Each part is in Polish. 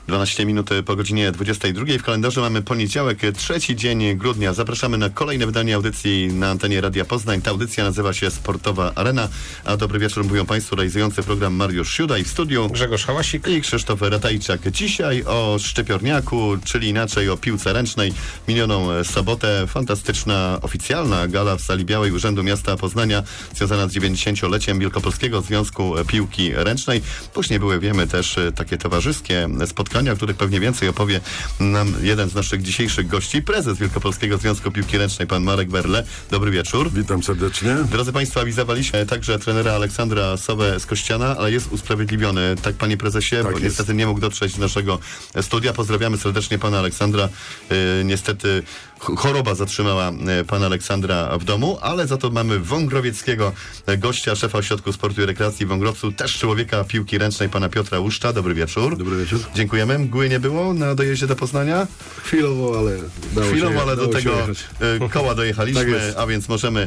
12 minut po godzinie 22. W kalendarzu mamy poniedziałek, 3 dzień grudnia. Zapraszamy na kolejne wydanie audycji na antenie Radia Poznań. Ta audycja nazywa się Sportowa Arena. A dobry wieczór mówią Państwu realizujący program Mariusz Siuda i w studiu Grzegorz Hałasik i Krzysztof Ratajczak. Dzisiaj o szczypiorniaku, czyli inaczej o piłce ręcznej. Minioną sobotę fantastyczna, oficjalna gala w Sali Białej Urzędu Miasta Poznania związana z 90-leciem Wielkopolskiego Związku Piłki Ręcznej. Później były, wiemy, też takie towarzyskie spotkania, o których pewnie więcej opowie nam jeden z naszych dzisiejszych gości, prezes Wielkopolskiego Związku Piłki Ręcznej, pan Marek Werle. Dobry wieczór. Witam serdecznie. Drodzy Państwo, awizowaliśmy także trenera Aleksandra Sowę z Kościana, ale jest usprawiedliwiony, tak panie prezesie, tak bo jest. Niestety nie mógł dotrzeć do naszego studia. Pozdrawiamy serdecznie pana Aleksandra. Niestety choroba zatrzymała pana Aleksandra w domu, ale za to mamy wągrowieckiego gościa, szefa Ośrodku Sportu i Rekreacji w Wągrowcu, też człowieka piłki ręcznej, pana Piotra Łuszcza. Dobry wieczór. Dobry wieczór. Dziękujemy. Mgły nie było na dojeździe do Poznania? Chwilowo, ale do tego koła dojechaliśmy, Tak a więc możemy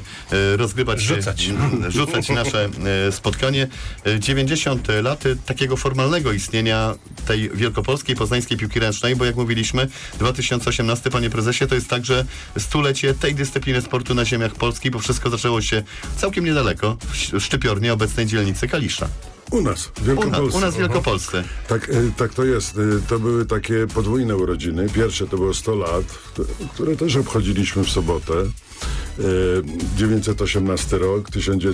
rzucać nasze spotkanie. 90 lat takiego formalnego istnienia tej wielkopolskiej, poznańskiej piłki ręcznej, bo jak mówiliśmy, 2018, panie prezesie, to jest także stulecie tej dyscypliny sportu na ziemiach Polski, bo wszystko zaczęło się całkiem niedaleko, w Szczypiornie, obecnej dzielnicy Kalisza. U nas, w Wielkopolsce. U nas w Wielkopolsce. Tak to jest. To były takie podwójne urodziny. Pierwsze to było 100 lat, które też obchodziliśmy w sobotę. 1918 rok,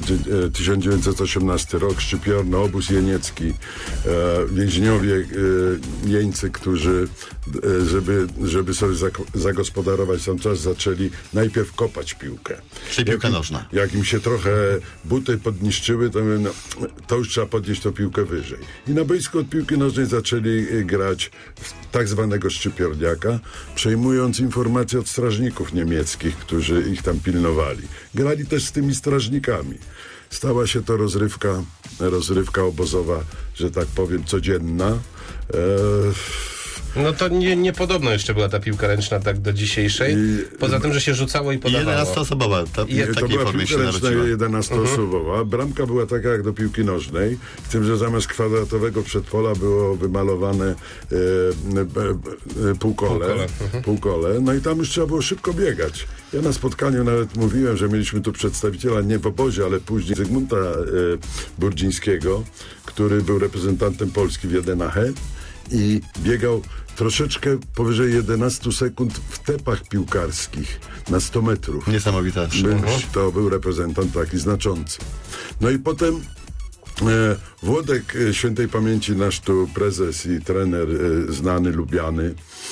1918 rok, Szczypiorno, obóz jeniecki, więźniowie jeńcy, którzy żeby sobie zagospodarować sam czas, zaczęli najpierw kopać piłkę. Czyli piłka nożna. Jak im się trochę buty podniszczyły, to już trzeba podnieść tą piłkę wyżej. I na boisku od piłki nożnej zaczęli grać w tak zwanego szczypiorniaka, przejmując informacje od strażników niemieckich, którzy ich tam pilnowali. Grali też z tymi strażnikami. Stała się to rozrywka obozowa, że tak powiem, codzienna. No to niepodobno jeszcze była ta piłka ręczna tak do dzisiejszej. Poza tym, że się rzucało i podawało. 11-osobowa. To była piłka ręczna 11-osobowa. Bramka była taka jak do piłki nożnej, z tym, że zamiast kwadratowego przedpola było wymalowane półkole. No i tam już trzeba było szybko biegać. Ja na spotkaniu nawet mówiłem, że mieliśmy tu przedstawiciela nie w obozie, ale później Zygmunta Burdzińskiego, który był reprezentantem Polski w Jedenache i biegał troszeczkę powyżej 11 sekund w tepach piłkarskich na 100 metrów. Niesamowita. To był reprezentant taki znaczący. No i potem Włodek, świętej pamięci, nasz tu prezes i trener znany, lubiany,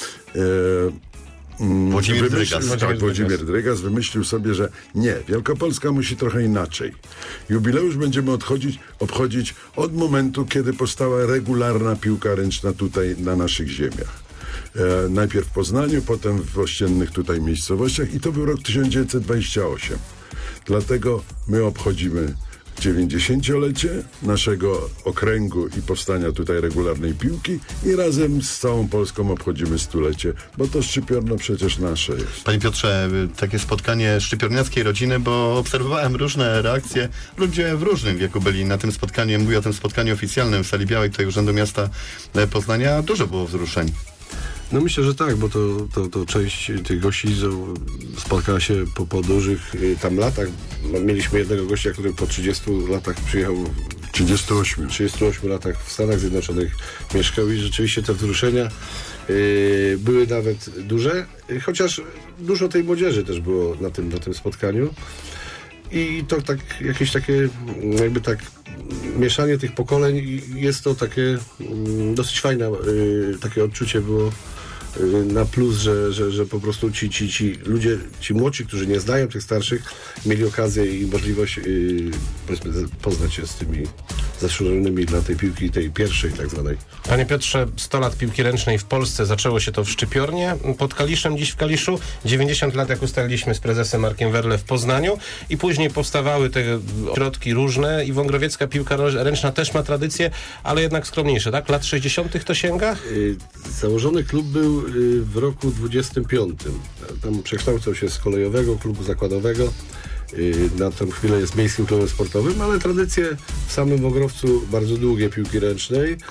Włodzimierz Drygas wymyślił sobie, że nie, Wielkopolska musi trochę inaczej. Jubileusz będziemy obchodzić od momentu, kiedy powstała regularna piłka ręczna tutaj na naszych ziemiach. Najpierw w Poznaniu, potem w ościennych tutaj miejscowościach i to był rok 1928. Dlatego my obchodzimy 90-lecie naszego okręgu i powstania tutaj regularnej piłki i razem z całą Polską obchodzimy stulecie, bo to Szczypiorno przecież nasze jest. Panie Piotrze, takie spotkanie szczypiorniackiej rodziny, bo obserwowałem różne reakcje. Ludzie w różnym wieku byli na tym spotkaniu. Mówię o tym spotkaniu oficjalnym w Sali Białej, tutaj Urzędu Miasta Poznania. Dużo było wzruszeń. No myślę, że tak, bo to część tych gości spotkała się po dużych tam latach. Mieliśmy jednego gościa, który po 30 latach przyjechał. 38 latach w Stanach Zjednoczonych mieszkał i rzeczywiście te wzruszenia były nawet duże, chociaż dużo tej młodzieży też było na tym spotkaniu. I to tak jakieś takie jakby tak mieszanie tych pokoleń, jest to takie dosyć fajne, takie odczucie było na plus, że po prostu ci ludzie, ci młodsi, którzy nie znają tych starszych, mieli okazję i możliwość powiedzmy poznać się z tymi zasłużonymi dla tej piłki, tej pierwszej tak zwanej. Panie Piotrze, 100 lat piłki ręcznej w Polsce. Zaczęło się to w Szczypiornie pod Kaliszem, dziś w Kaliszu. 90 lat, jak ustaliliśmy z prezesem Markiem Werle, w Poznaniu i później powstawały te ośrodki różne i wągrowiecka piłka ręczna też ma tradycję, ale jednak skromniejsze, tak? Lat 60. to sięga? Założony klub był w roku 25. Tam przekształcał się z kolejowego klubu zakładowego. Na tę chwilę jest miejskim klubem sportowym, ale tradycje w samym Wągrowcu bardzo długie piłki ręcznej.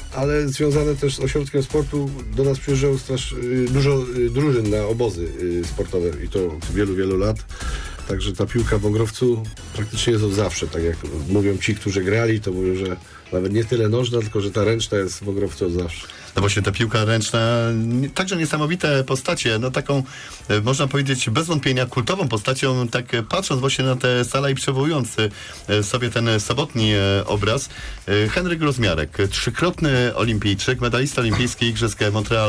ale związane też z ośrodkiem sportu do nas przyjeżdżało dużo drużyn na obozy sportowe i to od wielu, wielu lat. Także ta piłka w Wągrowcu praktycznie jest od zawsze. Tak jak mówią ci, którzy grali, to mówią, że nawet nie tyle nożna, tylko że ta ręczna jest w Wągrowcu od zawsze. No właśnie ta piłka ręczna, także niesamowite postacie, no taką, można powiedzieć, bez wątpienia kultową postacią, tak patrząc właśnie na tę salę i przywołując sobie ten sobotni obraz. Henryk Rozmiarek, trzykrotny olimpijczyk, medalista olimpijski Igrzysk Montreal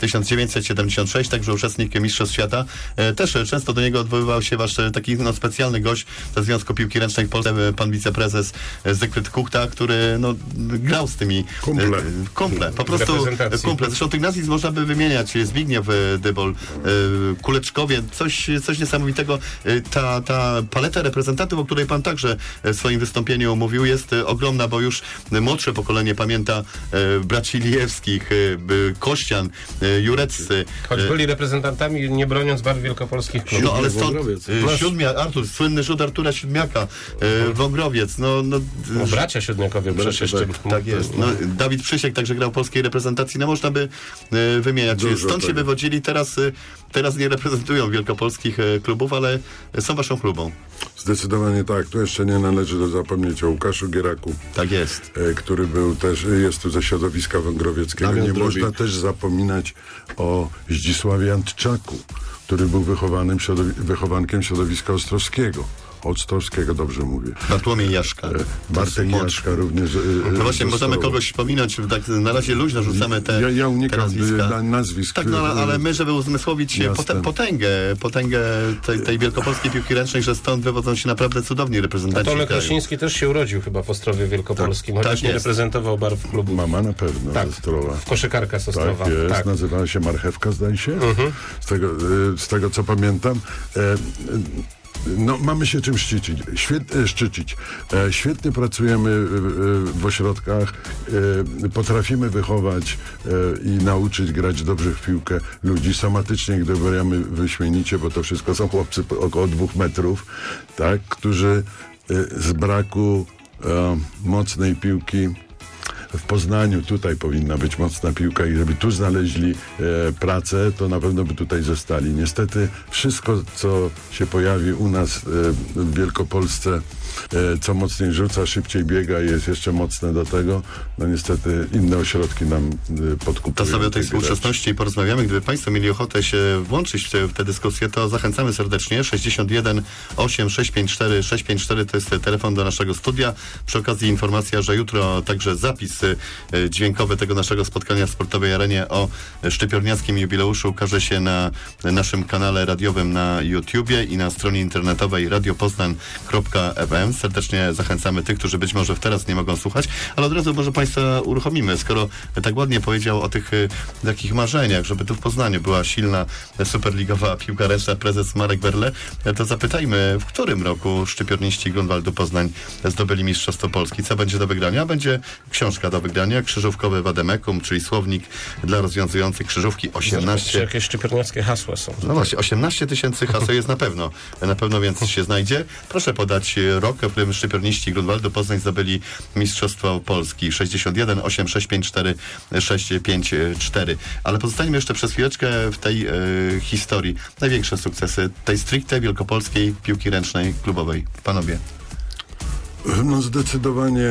1976, także uczestnik Mistrzostw Świata. Też często do niego odwoływał się wasz taki specjalny gość ze Związku Piłki Ręcznej w Polsce, pan wiceprezes Zygfryd Kuchta, który grał z tymi kumple, po prostu kumple. Zresztą tych nazwisk można by wymieniać. Zbigniew Dybol, Kuleczkowie, coś niesamowitego. Ta paleta reprezentantów, o której pan także w swoim wystąpieniu mówił, jest ogromna, bo już młodsze pokolenie pamięta braci Lijewskich, Kościan, Jureccy. Choć byli reprezentantami, nie broniąc barw wielkopolskich klubów. No ale stąd Artur, słynny rzut Artura Siódmiaka, Wągrowiec. Bracia Siódmiakowie przecież. Tak jest. Dawid Przysiek także grał w polskiej reprezentacji. Można by wymieniać. Stąd się wywodzili, teraz nie reprezentują wielkopolskich klubów, ale są waszą klubą. Zdecydowanie tak. Tu jeszcze nie należy zapomnieć o Łukaszu Gieraku. Tak jest. Który był też, jest tu ze środowiska węgrowieckiego. Nie można też zapominać o Zdzisławie Antczaku, który był wychowankiem środowiska ostrowskiego. Ostrowskiego, dobrze mówię. Bartłomiej Jaszka. Bartek Jaszka również. No właśnie, możemy kogoś wspominać, tak na razie luźno rzucamy te Ja unikam nazwisk. Tak, ale my, żeby uzmysłowić potęgę tej wielkopolskiej piłki ręcznej, że stąd wywodzą się naprawdę cudowni reprezentanci. Tomek Krasiński też się urodził chyba w Ostrowie Wielkopolskim, chociaż nie reprezentował barw klubu. Mama na pewno, tak, Ostrowa. Koszykarka z Ostrowa. Tak jest, nazywała się Marchewka, zdaje się. Z tego co pamiętam. Mamy się czym szczycić. Świetnie pracujemy w ośrodkach, potrafimy wychować i nauczyć grać dobrze w piłkę ludzi. Somatycznie gramy wyśmienicie, bo to wszystko są chłopcy około 2 metrów, tak, którzy z braku mocnej piłki w Poznaniu, tutaj powinna być mocna piłka i żeby tu znaleźli pracę, to na pewno by tutaj zostali. Niestety wszystko, co się pojawi u nas w Wielkopolsce, co mocniej rzuca, szybciej biega i jest jeszcze mocne do tego, niestety inne ośrodki nam podkupują. To sobie o tej współczesności porozmawiamy. Gdyby państwo mieli ochotę się włączyć w tę dyskusję, to zachęcamy serdecznie. 61 8 654 654 to jest telefon do naszego studia. Przy okazji informacja, że jutro także zapis dźwiękowy tego naszego spotkania w Sportowej Arenie o szczypiorniackim jubileuszu ukaże się na naszym kanale radiowym na YouTubie i na stronie internetowej radiopoznan.fm. Serdecznie zachęcamy tych, którzy być może teraz nie mogą słuchać, ale od razu może państwa uruchomimy. Skoro tak ładnie powiedział o tych takich marzeniach, żeby tu w Poznaniu była silna superligowa piłka ręczna prezes Marek Werle, to zapytajmy, w którym roku szczypiorniści Grunwaldu Poznań zdobyli Mistrzostwo Polski? Co będzie do wygrania? Będzie książka do wygrania, krzyżówkowy Wademekum, czyli słownik dla rozwiązujących krzyżówki 18. Jakieś szczypiorniackie hasła są. No właśnie, 18 000 haseł jest na pewno więc się znajdzie. Proszę podać rok, w którym szczypiorniści Grunwaldu Poznań zdobyli Mistrzostwo Polski. 61 8 654 654. Ale pozostańmy jeszcze przez chwileczkę w tej historii. Największe sukcesy tej stricte wielkopolskiej piłki ręcznej klubowej. Panowie. Zdecydowanie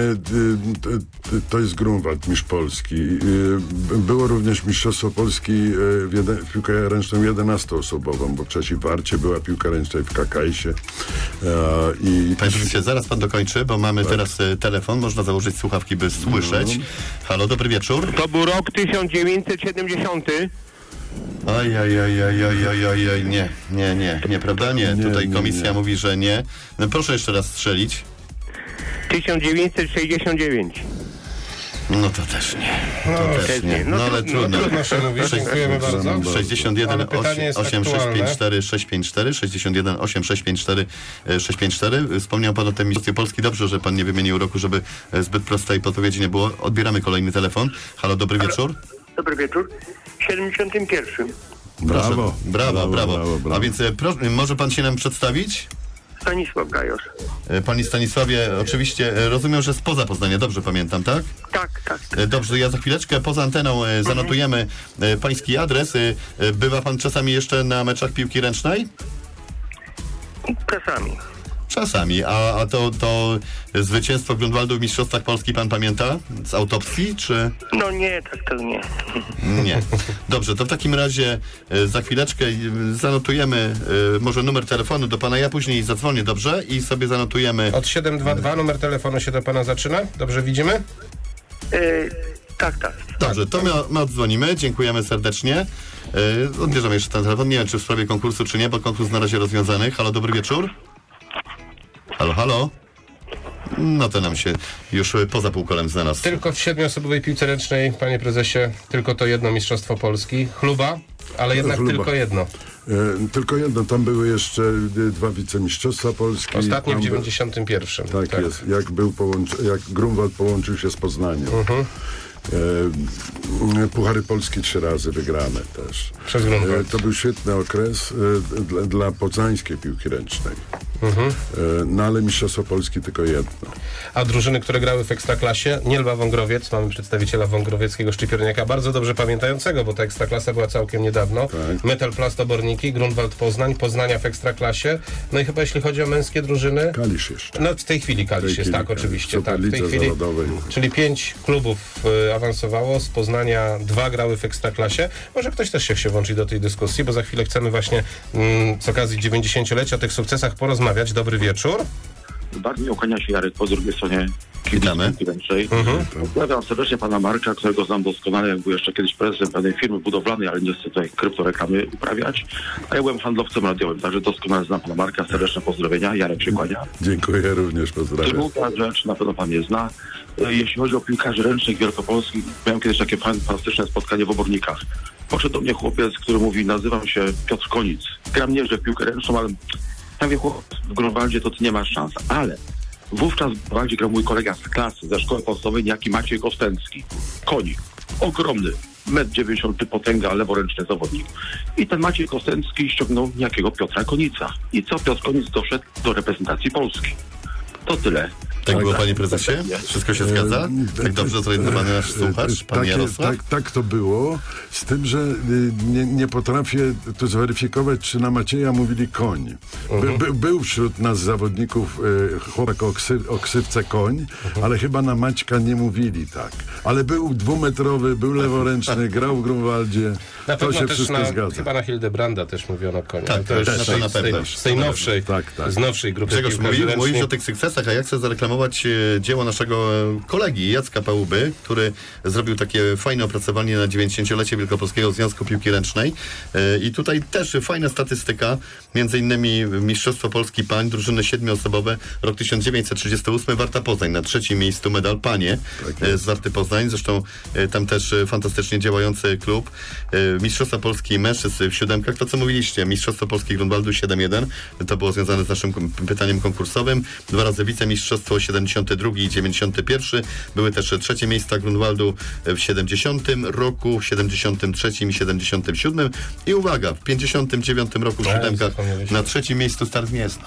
to jest Grunwald, mistrz Polski. Było również Mistrzostwo Polski w piłkę ręczną 11-osobową, bo wcześniej w Warcie była piłka ręczna w KKS-ie. Panie prezesie, zaraz pan dokończy, bo mamy teraz telefon, można założyć słuchawki, by słyszeć. Halo, dobry wieczór. To był rok 1970. Nie, prawda? Nie. Tutaj komisja mówi, że nie. No proszę jeszcze raz strzelić. 1969. No to też nie. No ale trudno. Trudno się mówi, dziękujemy bardzo. 61 8 654 654 61 8 654 654. Wspomniał pan o tym Mistrzostwie Polski. Dobrze, że pan nie wymienił roku, żeby zbyt prostej podpowiedzi nie było. Odbieramy kolejny telefon. Halo, dobry wieczór. Dobry wieczór. 71. Brawo. A więc może pan się nam przedstawić? Stanisław Gajos. Panie Stanisławie, oczywiście rozumiem, że spoza Poznania, dobrze pamiętam, tak? Tak. Dobrze, ja za chwileczkę poza anteną zanotujemy pański adres. Bywa pan czasami jeszcze na meczach piłki ręcznej? Czasami. A to zwycięstwo Grunwaldu w Mistrzostwach Polski pan pamięta? Z autopsji, czy... No nie, tak to nie. Nie. Dobrze, to w takim razie za chwileczkę zanotujemy może numer telefonu do pana. Ja później zadzwonię, dobrze? I sobie zanotujemy... Od 722 numer telefonu się do pana zaczyna. Dobrze widzimy? Tak. Dobrze, to my oddzwonimy. Dziękujemy serdecznie. Odbierzemy jeszcze ten telefon. Nie wiem, czy w sprawie konkursu, czy nie, bo konkurs na razie rozwiązany. Halo, dobry wieczór. Halo? No to nam się już poza półkolem znalazł. Tylko w 7-osobowej piłce ręcznej, panie prezesie, tylko to jedno Mistrzostwo Polski. Chluba, ale jednak tylko jedno. Tylko jedno, tam były jeszcze 2 wicemistrzostwa Polski. Ostatnie w 91. Tak jest, jak Grunwald połączył się z Poznaniem. Puchary Polski 3 razy wygrane też. Przez Grunwald. To był świetny okres dla poznańskiej piłki ręcznej. No ale Mistrzostwo Polski tylko jedno. A drużyny, które grały w Ekstraklasie, Nielba Wągrowiec, mamy przedstawiciela wągrowieckiego szczypiorniaka, bardzo dobrze pamiętającego, bo ta Ekstraklasa była całkiem niedawno. Tak. Metal Plast Oborniki, Grunwald Poznań, Poznania w Ekstraklasie. No i chyba jeśli chodzi o męskie drużyny... Kalisz jeszcze. No w tej chwili Kalisz jest, tak, oczywiście. Tak, w tej chwili, zawodowej. Czyli 5 klubów awansowało, z Poznania 2 grały w Ekstraklasie. Może ktoś też się włączy do tej dyskusji, bo za chwilę chcemy właśnie z okazji 90-lecia o tych sukcesach porozmawiać. Dobry wieczór. Bardzo mi ukłania się Jarek po drugiej stronie Witamy. Pozdrawiam serdecznie pana Marka, którego znam doskonale, jak był jeszcze kiedyś prezesem pewnej firmy budowlanej, ale nie chcę tutaj kryptoreklamy uprawiać. A ja byłem handlowcem radiowym, także doskonale znam pana Marka. Serdeczne pozdrowienia. Jarek się kłania. Dziękuję, również pozdrawiam. Druga rzecz, na pewno pan je zna. Jeśli chodzi o piłkarzy ręcznych wielkopolskich, miałem kiedyś takie fantastyczne spotkanie w Obornikach. Podszedł do mnie chłopiec, który mówi, nazywam się Piotr Konic. Gram nieźle w piłkę ręczną, ale tam wie, chłop, w Grunwaldzie to ty nie masz szans. Ale wówczas w Grunwaldzie grał mój kolega z klasy, ze szkoły podstawowej, niejaki Maciej Kostęcki. Konik. Ogromny. 1,90 m potęga, leworęczny zawodnik. I ten Maciej Kostęcki ściągnął niejakiego Piotra Konica. I co? Piotr Konic doszedł do reprezentacji Polski. To tyle. Tak było, panie prezesie? Wszystko się zgadza? Tak dobrze zorientowany nasz słuchacz, pan Jarosław? Tak to było, z tym, że nie potrafię tu zweryfikować, czy na Macieja mówili koń. Był wśród nas zawodników chłopak o ksywce koń, ale chyba na Maćka nie mówili tak. Ale był 2-metrowy, był leworęczny, grał w Grunwaldzie. Na to się też wszystko zgadza. Chyba na Hildebranda też mówiono koń. Tak, to już na pewno. Z tej nowszej, z nowszej grupy. Grzegorz, mówisz o tych sukcesach, a ja chcę zareklamować dzieło naszego kolegi Jacka Pałuby, który zrobił takie fajne opracowanie na 90-lecie Wielkopolskiego Związku Piłki Ręcznej. I tutaj też fajna statystyka, między innymi Mistrzostwo Polski Pań, drużyny 7-osobowe, rok 1938, Warta Poznań na 3. miejscu, medal panie z Warty Poznań, zresztą tam też fantastycznie działający klub. Mistrzostwa Polski mężczyzn w 7, to co mówiliście, Mistrzostwo Polski Grunwaldu 7-1, to było związane z naszym pytaniem konkursowym, 2 razy wicemistrzostwo 72 i 91, były też 3. miejsca Grunwaldu w 70 roku, w 73 i 77 i uwaga, w 59 roku w 7 na 3. miejscu Start Gniezno.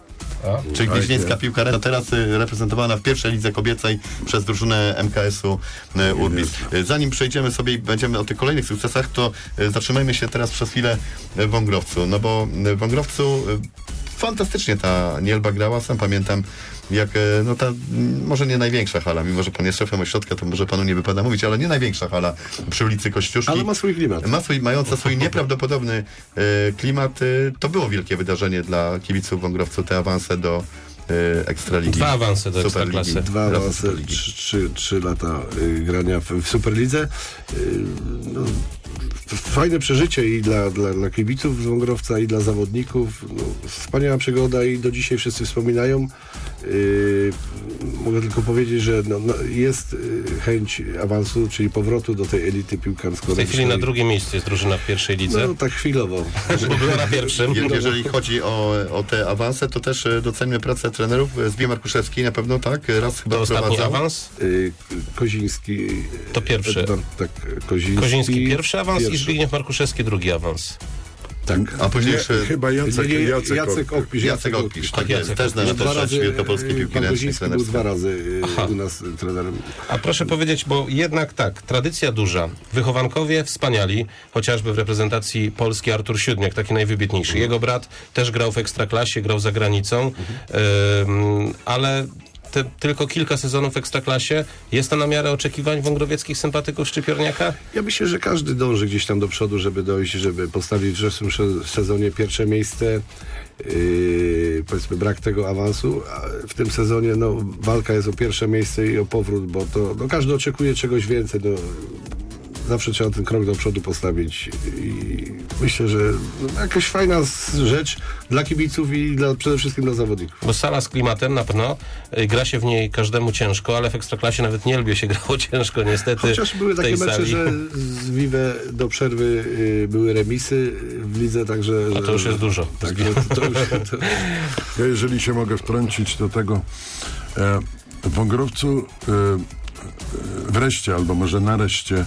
Czyli gnieźnieńska piłka ręczna, teraz reprezentowana w pierwszej lidze kobiecej przez drużynę MKS-u Urbis. Zanim przejdziemy sobie i będziemy o tych kolejnych sukcesach, to zatrzymajmy się teraz przez chwilę w Wągrowcu, no bo w Wągrowcu fantastycznie ta Nielba grała, sam pamiętam jak, no ta, może nie największa hala, mimo że pan jest szefem ośrodka, to może panu nie wypada mówić, ale nie największa hala przy ulicy Kościuszki. Ale ma swój klimat. Mająca swój nieprawdopodobny klimat. To było wielkie wydarzenie dla kibiców Wągrowcu, te awanse do Ekstraligi. 2 awanse do Ekstraklasy. 2 awanse, 3 lata grania w Superlidze. No, fajne przeżycie i dla kibiców z Wągrowca, i dla zawodników. No, wspaniała przygoda i do dzisiaj wszyscy wspominają. Mogę tylko powiedzieć, że jest chęć awansu, czyli powrotu do tej elity piłkarsko-ręcznej. W tej chwili na 2. miejscu jest drużyna w pierwszej lidze. No tak chwilowo. Bo była na 1. Jeżeli chodzi o te awanse, to też docenimy pracę trenerów. Zbigniew Markuszewski na pewno tak, raz chyba to ostatni prowadzał. awans? Koziński. To pierwszy. Tak, Koziński pierwszy awans i Zbigniew Markuszewski 2. awans. Tak. A później chyba Jacek Okpisz. Jacek Okpisz, tak jest. Też na też wielkopolskiej piłki ręcznej. Pan był 2 razy u nas trenerem. A proszę powiedzieć, bo jednak tak, tradycja duża. Wychowankowie wspaniali, chociażby w reprezentacji Polski Artur Siódmiak, taki najwybitniejszy. Jego brat też grał w Ekstraklasie, grał za granicą, ale tylko kilka sezonów w Ekstraklasie. Jest to na miarę oczekiwań wągrowieckich sympatyków Szczypiorniaka? Ja myślę, że każdy dąży gdzieś tam do przodu, żeby dojść, żeby postawić w zeszłym sezonie pierwsze miejsce. Powiedzmy brak tego awansu, a w tym sezonie walka jest o pierwsze miejsce i o powrót, bo to każdy oczekuje czegoś więcej. Zawsze trzeba ten krok do przodu postawić i myślę, że jakaś fajna rzecz dla kibiców i przede wszystkim dla zawodników. Bo sala z klimatem na pewno, gra się w niej każdemu ciężko, ale w Ekstraklasie nawet nie się grało ciężko niestety. Chociaż były takie mecze, że z Vive do przerwy były remisy w lidze, także... A to już jest dużo. Tak, Ja jeżeli się mogę wtrącić do tego, w Wągrowcu wreszcie, albo może nareszcie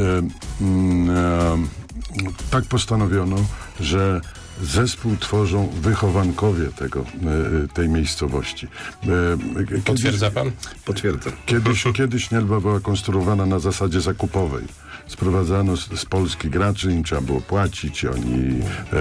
tak postanowiono, że zespół tworzą wychowankowie tej miejscowości. Potwierdza pan? Potwierdzam. Kiedyś Nielba była konstruowana na zasadzie zakupowej. Sprowadzano z Polski graczy, im trzeba było płacić, oni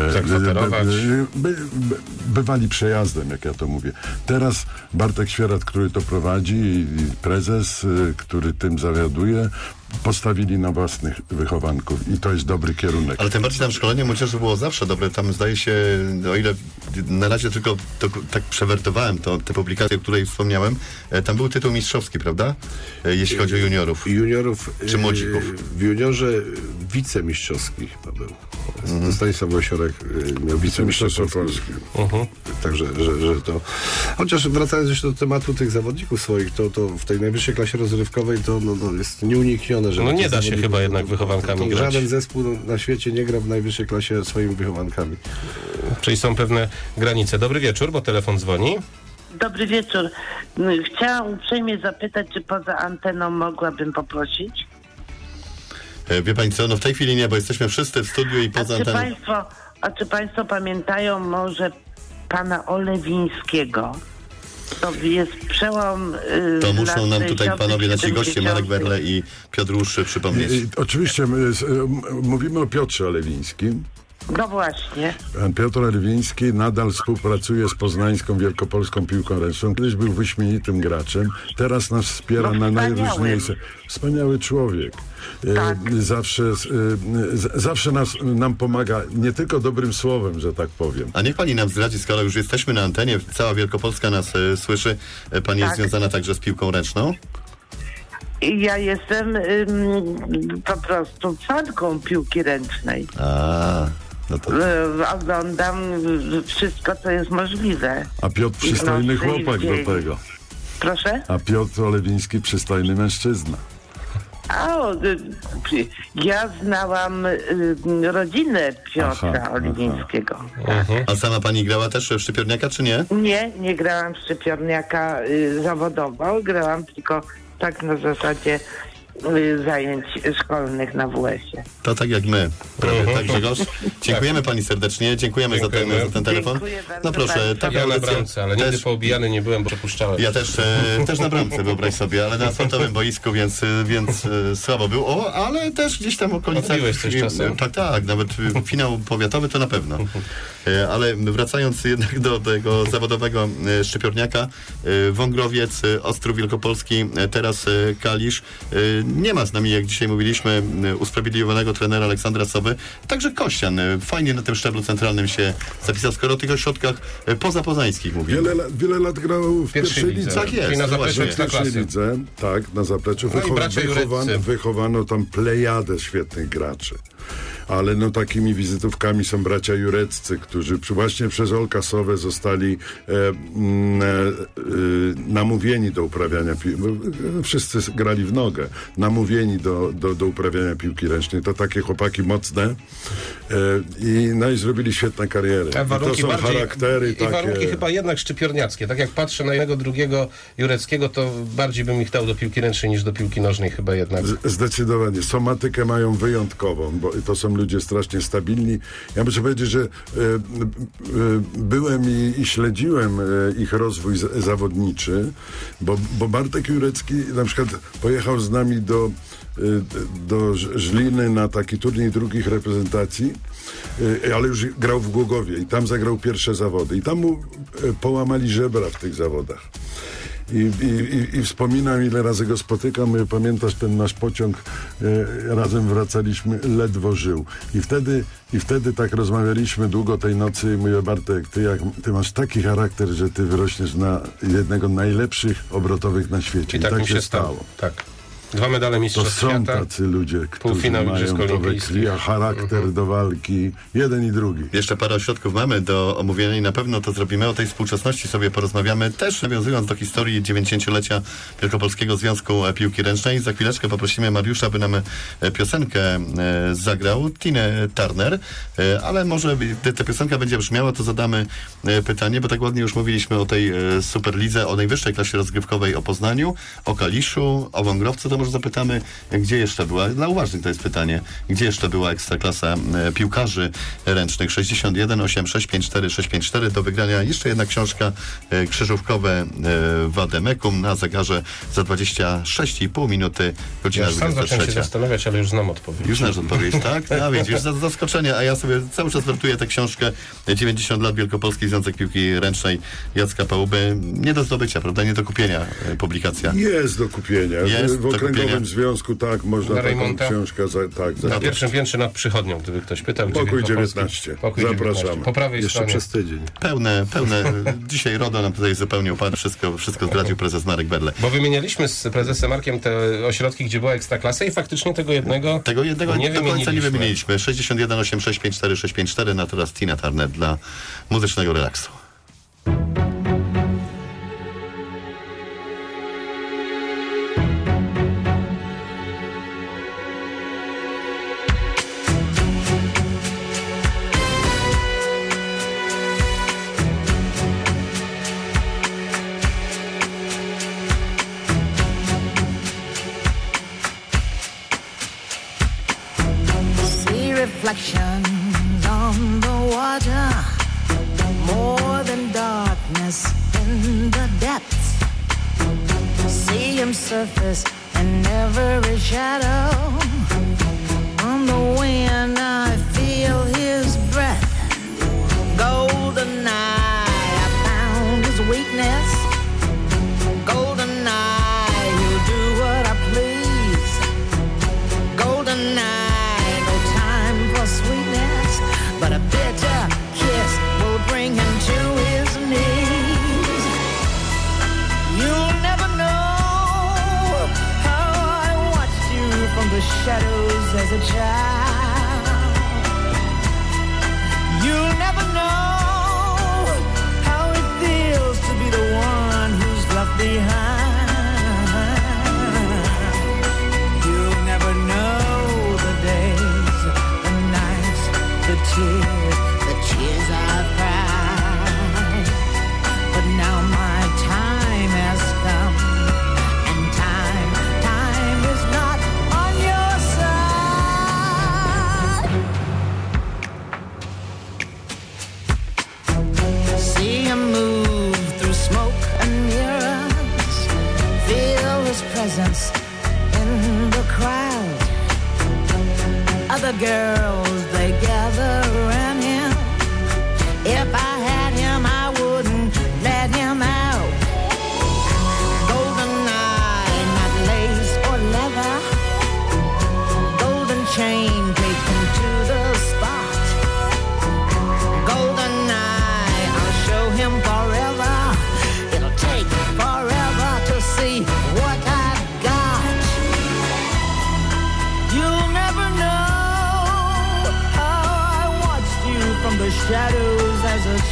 bywali przejazdem, jak ja to mówię. Teraz Bartek Świerat, który to prowadzi, i prezes, który tym zawiaduje, postawili na własnych wychowanków i to jest dobry kierunek. Ale tym bardziej tam szkolenie młodzieży było zawsze dobre. Tam zdaje się, o ile na razie tylko tak przewertowałem tę publikację, o której wspomniałem, tam był tytuł mistrzowski, prawda? Jeśli chodzi o juniorów. Czy młodzików? W juniorze wicemistrzowski chyba był. Stanisław Łosiorek miał wicemistrzostwo Polski. Także, że to... Chociaż wracając jeszcze do tematu tych zawodników swoich, to w tej najwyższej klasie rozrywkowej to jest nieuniknione, że... nie da się chyba jednak wychowankami grać. Żaden zespół na świecie nie gra w najwyższej klasie swoimi wychowankami. Czyli są pewne granice. Dobry wieczór, bo telefon dzwoni. Dobry wieczór. Chciałam uprzejmie zapytać, czy poza anteną mogłabym poprosić? Wie pani co, w tej chwili nie, bo jesteśmy wszyscy w studiu i poza anteną. A czy państwo pamiętają może pana Olewińskiego? To jest przełom... To muszą nam tutaj panowie, nasi goście, Marek Werle i Piotr Łuszczy, przypomnieć. Oczywiście mówimy o Piotrze Olewińskim. No właśnie. Pan Piotr Olewiński nadal współpracuje z poznańską Wielkopolską Piłką Ręczną. Kiedyś był wyśmienitym graczem, teraz nas wspiera na najróżniejsze. Wspaniały człowiek. Tak. Zawsze nam pomaga, nie tylko dobrym słowem, że tak powiem. A niech pani nam zdradzi, skoro już jesteśmy na antenie, cała Wielkopolska nas słyszy. Pani jest związana także z piłką ręczną? Ja jestem po prostu fanką piłki ręcznej. No to... Oglądam wszystko, co jest możliwe. A Piotr przystojny chłopak do tego. Proszę? A Piotr Olewiński przystojny mężczyzna. Ja znałam rodzinę Piotra Olewińskiego. A sama pani grała też w Szczypiorniaka, czy nie? Nie grałam w Szczypiorniaka zawodowo. Grałam tylko tak na zasadzie zajęć szkolnych na WS-ie. To tak jak my. Tak, Grzegorz? Dziękujemy pani serdecznie. Dziękujemy za ten telefon. Dziękuję bardzo. No proszę, Ja na bramce, ale nigdy poobijany nie byłem, bo przepuszczałem. Ja też na bramce, wyobraź sobie, ale na asfaltowym boisku, więc słabo było, ale też gdzieś tam w okolicach... Odbiłeś coś czasem. Tak, nawet finał powiatowy to na pewno. Ale wracając jednak do tego zawodowego Szczypiorniaka, Wągrowiec, Ostrów Wielkopolski, teraz Kalisz. Nie ma z nami, jak dzisiaj mówiliśmy, usprawiedliwionego trenera Aleksandra Soby. Także Kościan fajnie na tym szczeblu centralnym się zapisał, skoro o tych ośrodkach pozapoznańskich mówimy. Wiele lat grał w pierwszej lidze. Tak jest. I na zapleczu W pierwszej lidze, tak, na zapleczu. Wychowano tam plejadę świetnych graczy. Ale takimi wizytówkami są bracia Jureccy, którzy właśnie przez Olka Sowę zostali namówieni do uprawiania piłki. Wszyscy grali w nogę. Namówieni do uprawiania piłki ręcznej. To takie chłopaki mocne i zrobili świetne kariery. To są charaktery takie... warunki chyba jednak szczypiorniackie. Tak jak patrzę na jednego, drugiego Jureckiego, to bardziej bym ich dał do piłki ręcznej niż do piłki nożnej chyba jednak. Zdecydowanie. Somatykę mają wyjątkową, bo to są ludzie strasznie stabilni. Ja muszę powiedzieć, że byłem i śledziłem ich rozwój zawodniczy, bo Bartek Jurecki na przykład pojechał z nami do Żliny na taki turniej drugich reprezentacji, ale już grał w Głogowie i tam zagrał pierwsze zawody i tam mu połamali żebra w tych zawodach. I wspominam, ile razy go spotykam. Pamiętasz ten nasz pociąg? Razem wracaliśmy, ledwo żył. I wtedy tak rozmawialiśmy długo tej nocy i mówię: Bartek, ty masz taki charakter, że ty wyrośniesz na jednego najlepszych obrotowych na świecie. I tak się stało. Tak. 2 medale mistrzostw świata. To są świata, tacy ludzie, którzy półfinał mają to we krwi, charakter do walki. Jeden i drugi. Jeszcze parę ośrodków mamy do omówienia i na pewno to zrobimy. O tej współczesności sobie porozmawiamy, też nawiązując do historii 90-lecia Wielkopolskiego Związku Piłki Ręcznej. Za chwileczkę poprosimy Mariusza, by nam piosenkę zagrał, Tinę Turner, ale może gdy ta piosenka będzie brzmiała, to zadamy pytanie, bo tak ładnie już mówiliśmy o tej Superlidze, o najwyższej klasie rozgrywkowej, o Poznaniu, o Kaliszu, o Wągrowcu. To może zapytamy, gdzie jeszcze była, dla uważnych to jest pytanie, gdzie jeszcze była ekstraklasa piłkarzy ręcznych. 61 86 54 654 do wygrania jeszcze jedna książka, krzyżówkowe Wademekum na zegarze za 26,5 minuty, godzina 23. Sam zacząłem się zastanawiać, ale już znam odpowiedź. Już znasz odpowiedź, tak? A widzisz, zaskoczenie, a ja sobie cały czas wertuję tę książkę 90 lat Wielkopolski Związek Piłki Ręcznej Jacka Pałuby. Nie do zdobycia, prawda? Nie do kupienia publikacja. Jest do kupienia. Jest w Okręgowym Związku, tak, można taką Rejmonta. książkę na pierwszym piętrze nad przychodnią, gdyby ktoś pytał. Pokój 19. Zapraszamy. 19. Po prawej jeszcze stronie. przez tydzień. Pełne. Dzisiaj RODO nam tutaj zupełnie upadł. Wszystko zdradził prezes Marek Berle. Bo wymienialiśmy z prezesem Markiem te ośrodki, gdzie była ekstraklasa i faktycznie tego jednego nie do końca nie wymieniliśmy. wymieniliśmy. 61 86 54 654, na teraz Tina Turner dla muzycznego relaksu. Reflections on the water, more than darkness in the depths. See him surface in every shadow. On the wind I feel his breath. Golden eye, I found his weakness. Golden eye, he'll do what I please. Golden eye, sweetness, but a bitter kiss will bring him to his knees. You'll never know how I watched you from the shadows as a child. You'll never know how it feels to be the one who's left behind. You'll never know the days, the tears I've cried. But now my time has come, and time is not on your side. See him move through smoke and mirrors, feel his presence in the crowd. Other girls, they gather around him. If I had him, I wouldn't let him out. Golden eye, not lace or leather. Golden chain, take him to the spot. Golden eye, I'll show him forever. It'll take forever to see what I've got. You'll never know from the shadows as a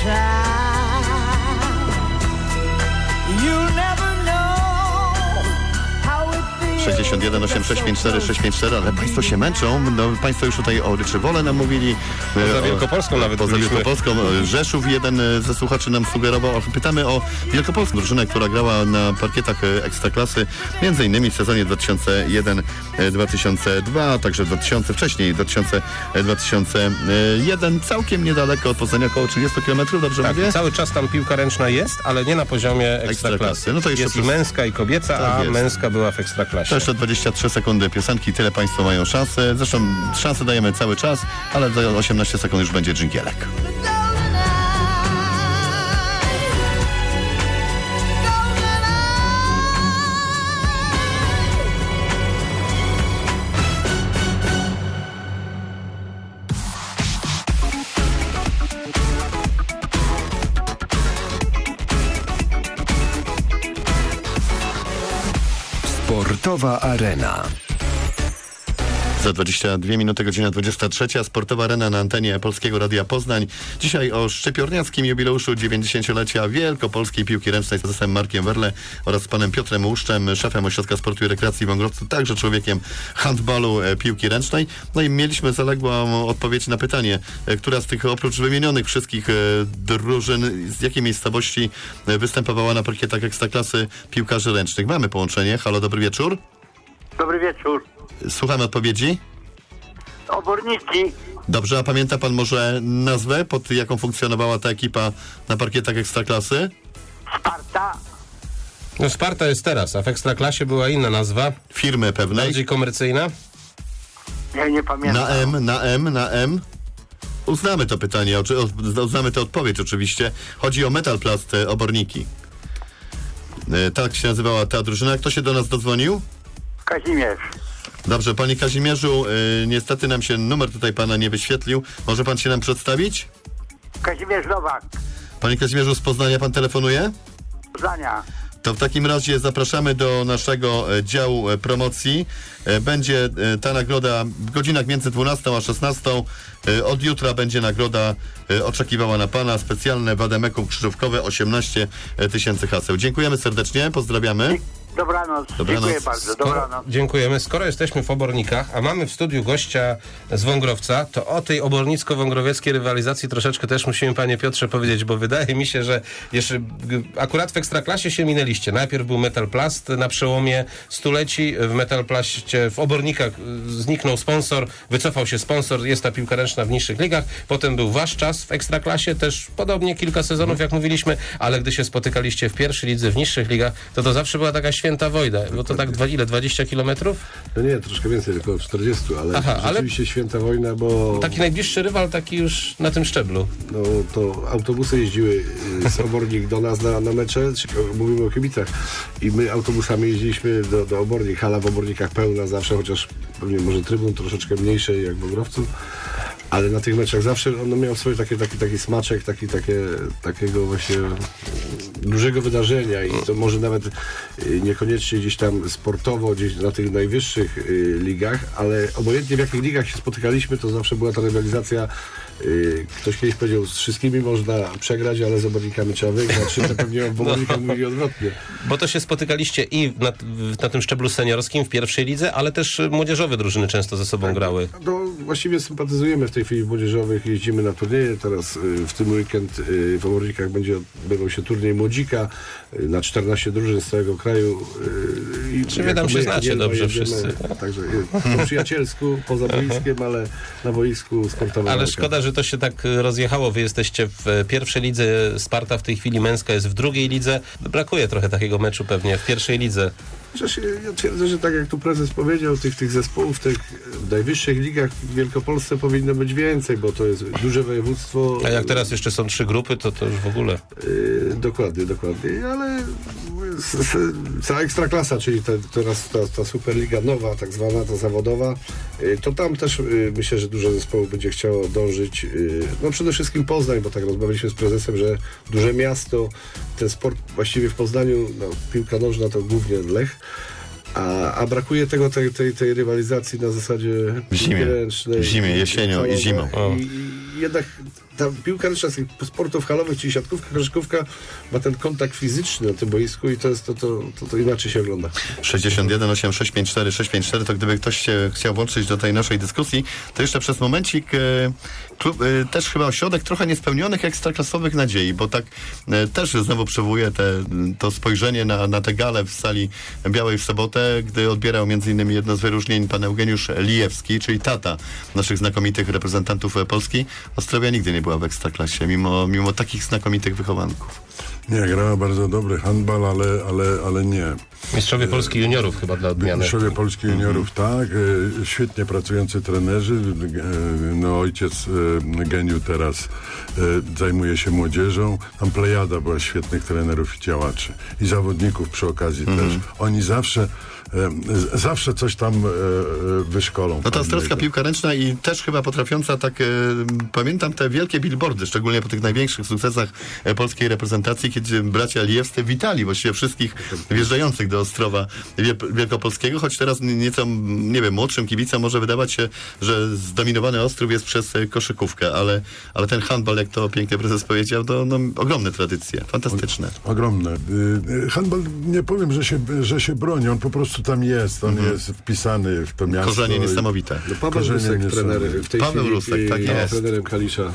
child. You never know how it feels. 61 8654 654, ale państwo się męczą. No, państwo już tutaj o Ryczywole nam mówili. Poza Wielkopolską nawet Poza byliśmy. Wielkopolską. Rzeszów jeden ze słuchaczy nam sugerował. Pytamy o wielkopolską drużynę, która grała na parkietach Ekstraklasy, między innymi w sezonie 2001-2002, także 2000 wcześniej, 2001, całkiem niedaleko od Poznania, około 30 km, dobrze Tak, mówię? cały czas tam piłka ręczna jest, ale nie na poziomie Ekstraklasy. No to jeszcze jest i przez- męska, i kobieca, Tak a jest. męska była w Ekstraklasie. To jeszcze 23 sekundy piosenki, tyle państwo mają szansę. Zresztą szansę dajemy cały czas, ale za 18 sekund już będzie dżingielek. Sportowa Arena. Za 22 minuty, godzina 23. Sportowa Arena na antenie Polskiego Radia Poznań. Dzisiaj o szczypiorniackim jubileuszu 90-lecia wielkopolskiej piłki ręcznej z prezesem Markiem Werle oraz z panem Piotrem Łuszczem, szefem Ośrodka Sportu i Rekreacji w Wągrowcu, także człowiekiem handbalu piłki ręcznej. No i mieliśmy zaległą odpowiedź na pytanie, która z tych oprócz wymienionych wszystkich drużyn, z jakiej miejscowości występowała na parkietach Ekstraklasy piłkarzy ręcznych. Mamy połączenie. Halo, dobry wieczór. Dobry wieczór. Słuchamy odpowiedzi. Oborniki. Dobrze, a pamięta pan może nazwę, pod jaką funkcjonowała ta ekipa na parkietach Ekstraklasy? Sparta. No Sparta jest teraz, a w Ekstraklasie była inna nazwa, Firmy pewnej. bardziej komercyjna. Ja nie pamiętam. Na M. Uznamy to pytanie, uznamy tę odpowiedź oczywiście. Chodzi o Metalplast Oborniki. Tak się nazywała ta drużyna. Kto się do nas dodzwonił? Kazimierz. Dobrze, panie Kazimierzu, niestety nam się numer tutaj pana nie wyświetlił. Może pan się nam przedstawić? Kazimierz Nowak. Panie Kazimierzu, z Poznania pan telefonuje? Poznania. To w takim razie zapraszamy do naszego działu promocji. Będzie ta nagroda w godzinach między 12 a 16. Od jutra będzie nagroda oczekiwała na pana. Specjalne wademekum krzyżówkowe 18 000 haseł. Dziękujemy serdecznie, pozdrawiamy. Dobranoc. Dobranoc. Dziękuję bardzo. Dobranoc. Dziękujemy. Skoro jesteśmy w Obornikach, a mamy w studiu gościa z Wągrowca, to o tej obornicko-wągrowieckiej rywalizacji troszeczkę też musimy, panie Piotrze, powiedzieć, bo wydaje mi się, że jeszcze akurat w Ekstraklasie się minęliście. Najpierw był Metalplast na przełomie stuleci. W Metalplaście w Obornikach zniknął sponsor, wycofał się sponsor, jest ta piłka ręczna w niższych ligach. Potem był wasz czas w Ekstraklasie, też podobnie kilka sezonów, jak mówiliśmy, ale gdy się spotykaliście w pierwszej lidze, w niższych ligach, to zawsze była taka święta wojna. Bo to tak 20 kilometrów? No nie, troszkę więcej, tylko 40, ale rzeczywiście święta wojna, bo Taki najbliższy rywal, taki już na tym szczeblu. no, to autobusy jeździły z Obornik do nas na mecze, mówimy o kibicach, i my autobusami jeździliśmy do Obornik, hala w Obornikach pełna zawsze, chociaż pewnie może trybun troszeczkę mniejszy jak w Wągrowcu, ale na tych meczach zawsze on miał swój taki smaczek, takiego właśnie dużego wydarzenia i to może nawet niekoniecznie gdzieś tam sportowo, gdzieś na tych najwyższych ligach, ale obojętnie w jakich ligach się spotykaliśmy, to zawsze była ta rywalizacja. Ktoś kiedyś powiedział, z wszystkimi można przegrać, ale z Obornikami trzeba wygrać. To pewnie w Obornikach mówili odwrotnie. Bo to się spotykaliście i na tym szczeblu seniorskim w pierwszej lidze, ale też młodzieżowe drużyny często ze sobą grały. No, właściwie sympatyzujemy w tej chwili w młodzieżowych, jeździmy na turnieje. Teraz w tym weekend w Obornikach będzie odbywał się turniej Młodzika na 14 drużyn z całego kraju. Czy wy tam się znacie dobrze wszyscy? Także po przyjacielsku, poza boiskiem, ale na boisku sportowym. Ale szkoda, że to się tak rozjechało. Wy jesteście w pierwszej lidze, Sparta w tej chwili męska jest w drugiej lidze. Brakuje trochę takiego meczu pewnie w pierwszej lidze. Ja twierdzę, że tak jak tu prezes powiedział, tych zespołów w najwyższych ligach w Wielkopolsce powinno być więcej, bo to jest duże województwo. A jak teraz jeszcze są 3 grupy, to już w ogóle. Dokładnie, ale cała Ekstraklasa, czyli teraz ta Superliga nowa, tak zwana, ta zawodowa, to tam też myślę, że dużo zespołów będzie chciało dążyć. No przede wszystkim Poznań, bo tak rozmawialiśmy z prezesem, że duże miasto, ten sport właściwie w Poznaniu, no, piłka nożna to głównie Lech, a brakuje tej rywalizacji na zasadzie w zimie, ręcznej. jesienią i zimą. I jednak ta piłka ręczna z tych sportów halowych, czyli siatkówka, koszykówka, ma ten kontakt fizyczny na tym boisku i to inaczej się ogląda. 61 8654 654, to gdyby ktoś się chciał włączyć do tej naszej dyskusji, to jeszcze przez momencik klub, też chyba ośrodek trochę niespełnionych ekstraklasowych nadziei, bo tak też znowu przywołuję to spojrzenie na tę galę w sali białej w sobotę, gdy odbierał między innymi jedno z wyróżnień pan Eugeniusz Lijewski, czyli tata naszych znakomitych reprezentantów Polski. Ostrowia nigdy nie była w ekstraklasie, mimo takich znakomitych wychowanków. Nie, grała bardzo dobry handbal, ale nie. Mistrzowie Polski juniorów chyba dla odmiany. Mistrzowie Polski juniorów, tak. Świetnie pracujący trenerzy. No, ojciec Geniu teraz zajmuje się młodzieżą. Tam plejada była świetnych trenerów i działaczy. I zawodników przy okazji też. Oni zawsze coś tam wyszkolą. No ta austriacka piłka ręczna i też chyba potrafiąca tak, pamiętam te wielkie billboardy, szczególnie po tych największych sukcesach polskiej reprezentacji, kiedy bracia Lijewscy witali właściwie wszystkich wjeżdżających do Ostrowa Wielkopolskiego, choć teraz nieco, nie wiem, młodszym kibicom może wydawać się, że zdominowany Ostrów jest przez koszykówkę, ale ten handbal, jak to piękny prezes powiedział, to ogromne tradycje, fantastyczne. Ogromne. Handbal, nie powiem, że się broni, on po prostu tam jest, on jest wpisany w to miasto. Korzenie niesamowite. Paweł Rusek, trener w tej Paweł chwili, Rusek, tak jest. trenerem Kalisza.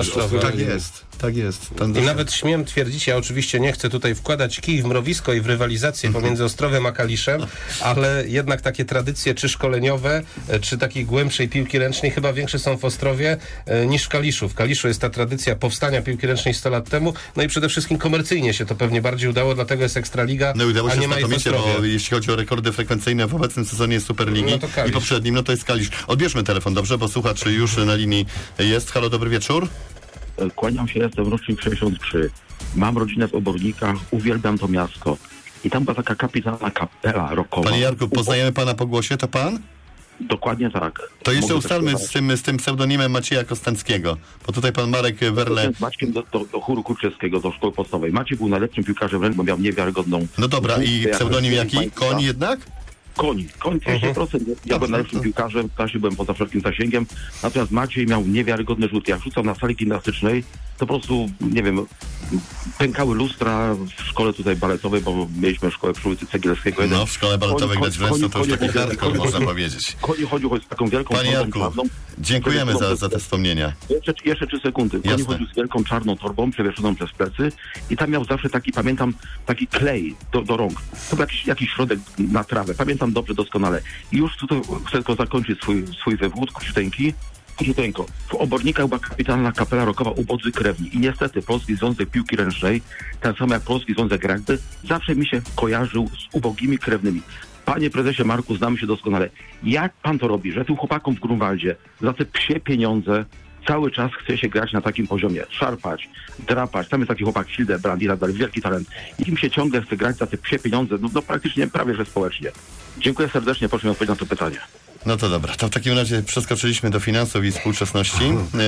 Tak jest. I nawet śmiem twierdzić, ja oczywiście nie chcę tutaj wkładać kij w mrowisko i w rywalizację pomiędzy Ostrowem a Kaliszem, ale jednak takie tradycje czy szkoleniowe, czy takiej głębszej piłki ręcznej chyba większe są w Ostrowie niż w Kaliszu. W Kaliszu jest ta tradycja powstania piłki ręcznej 100 lat temu, no i przede wszystkim komercyjnie się to pewnie bardziej udało, dlatego jest Ekstraliga, no i udało a się nie ma ich w znakomicie, Ostrowie. bo jeśli chodzi o rekordy frekwencyjne w obecnym sezonie Superligi i poprzednim, no to jest Kalisz. Odbierzmy telefon, dobrze, bo słuchacz już na linii jest. Halo, dobry wieczór. Kłaniam się, jestem rocznik 63. Mam rodzinę w Obornikach, uwielbiam to miasto. I tam była taka kapitalna kapela rockowa. Panie Jarku, poznajemy pana po głosie, to pan? Dokładnie tak. To jeszcze ustalmy z tym pseudonimem Macieja Kostanckiego, bo tutaj pan Marek Werle... Z Maćkiem do chóru kurczewskiego, do szkoły podstawowej. Maciej był najlepszym piłkarzem ręki, bo miał niewiarygodną... No dobra, i pseudonim jaki? Koń jednak? Koń 200%. Ja byłem najlepszym piłkarzem, w klasie byłem poza wszelkim zasięgiem, natomiast Maciej miał niewiarygodny rzut. Jak rzucał na sali gimnastycznej, to po prostu, nie wiem, pękały lustra w szkole tutaj baletowej, bo mieliśmy szkołę przy ulicy Cegielskiego. No, w szkole baletowej Gdańsk to już taki hardcore, można powiedzieć. Koń chodził z taką wielką... Panie Jarku, dziękujemy za te wspomnienia. Jeszcze 3 sekundy. Koń chodził z wielką czarną torbą, przewieszoną przez plecy i tam miał zawsze taki, pamiętam, taki klej do rąk. To był jakiś środek na trawę. Pamiętam dobrze, doskonale. I już tutaj chcę tylko zakończyć swój wywód, króciuteńko. W Obornikach była kapitalna kapela rockowa Ubodzy Krewni. I niestety Polski Związek Piłki Ręcznej, tak samo jak Polski Związek Rugby, zawsze mi się kojarzył z ubogimi krewnymi. Panie prezesie Marku, znamy się doskonale. Jak pan to robi, że tym chłopakom w Grunwaldzie za te psie pieniądze cały czas chce się grać na takim poziomie, szarpać, drapać. Tam jest taki chłopak Hildebrand i tak dalej, wielki talent. I im się ciągle chce grać za te psie pieniądze, no praktycznie prawie że społecznie. Dziękuję serdecznie, proszę mi odpowiedzieć na to pytanie. No to dobra, to w takim razie przeskoczyliśmy do finansów i współczesności.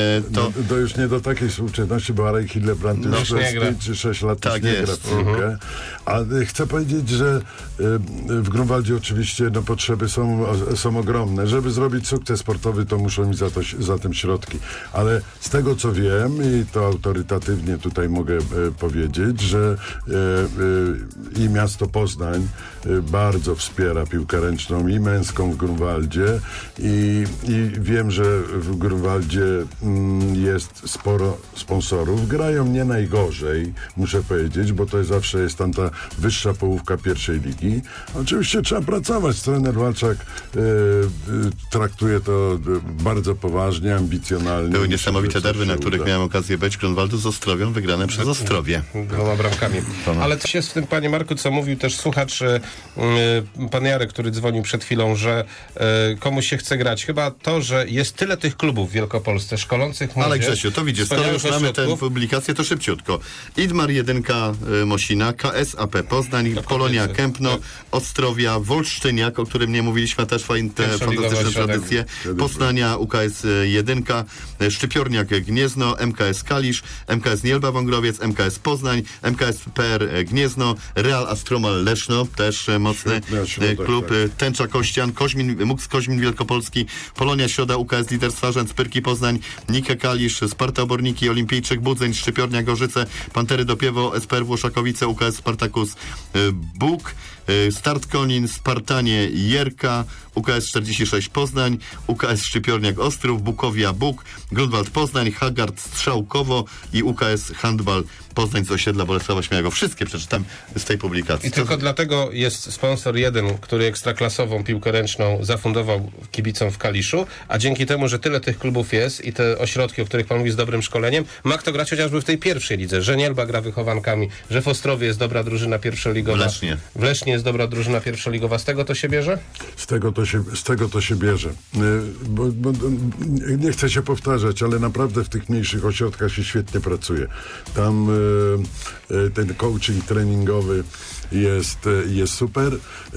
To już nie do takiej współczesności, bo Arek Hildebrand już 5 czy 6 lat tak nie gra w piłkę. A chcę powiedzieć, że w Grunwaldzie oczywiście potrzeby są ogromne. Żeby zrobić sukces sportowy, to muszą mieć za tym środki. Ale z tego, co wiem, i to autorytatywnie tutaj mogę powiedzieć, że i miasto Poznań bardzo wspiera piłkę ręczną i męską w Grunwaldzie. I wiem, że w Grunwaldzie jest sporo sponsorów. Grają nie najgorzej, muszę powiedzieć, bo to zawsze jest tam ta wyższa połówka pierwszej ligi. Oczywiście trzeba pracować. Trener Walczak traktuje to bardzo poważnie, ambicjonalnie. Były niesamowite derby, na których miałem okazję być. Grunwaldu z Ostrowią, wygrane przez Ostrowie. 2 bramkami. Ale też jest w tym, panie Marku, co mówił też słuchacz, pan Jarek, który dzwonił przed chwilą, że komuś się chce grać. Chyba to, że jest tyle tych klubów w Wielkopolsce, szkolących młodzież. Ale Grzesiu, to widzisz, skoro już mamy tę publikację, to szybciutko. Idmar 1 Mosina, KSAP Poznań, Polonia Kępno, Ostrowia, Wolsztyniak, o którym nie mówiliśmy, też fantastyczne tradycje. Poznania, UKS 1, Szczypiorniak Gniezno, MKS Kalisz, MKS Nielba Wągrowiec, MKS Poznań, MKS PR Gniezno, Real Astromal Leszno, też mocny klub, tak. Tęcza Kościan, Koźmin Koźmin Wielkopolski, Polonia Środa, UKS Lider Stwarzęc, Pyrki Poznań, Nike Kalisz, Sparta Oborniki, Olimpijczyk Budzeń, Szczypiornia Gorzyce, Pantery Dopiewo, SPR Włoszakowice, UKS Spartakus Bóg, Start Konin, Spartanie Jerka, UKS 46 Poznań, UKS Szczypiorniak Ostrów, Bukowia Bóg, Grunwald Poznań, Hagard Strzałkowo i UKS Handbal Poznań z osiedla Bolesława Śmiałego. Wszystkie przeczytam z tej publikacji. I tylko dlatego jest sponsor jeden, który ekstraklasową piłkę ręczną zafundował kibicom w Kaliszu, a dzięki temu, że tyle tych klubów jest i te ośrodki, o których pan mówi z dobrym szkoleniem, ma kto grać chociażby w tej pierwszej lidze, że Nielba gra wychowankami, że w Ostrowie jest dobra drużyna pierwszoligowa. W Lesznie jest dobra drużyna pierwszoligowa. Z tego to się bierze? Z tego to się bierze. Bo nie chcę się powtarzać, ale naprawdę w tych mniejszych ośrodkach się świetnie pracuje. Tam ten coaching treningowy jest super.